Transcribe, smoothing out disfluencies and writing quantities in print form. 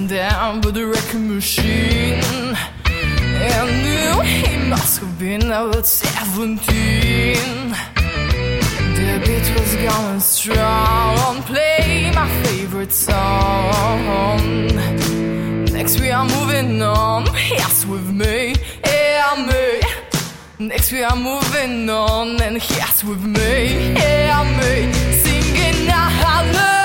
passing down with a wrecking machine. And knew he must have been about 17. The beat was going strong, play my favorite song. Next we are moving on, yes with me, yeah me. Next we are moving on, and yes with me, yeah me. Singing I love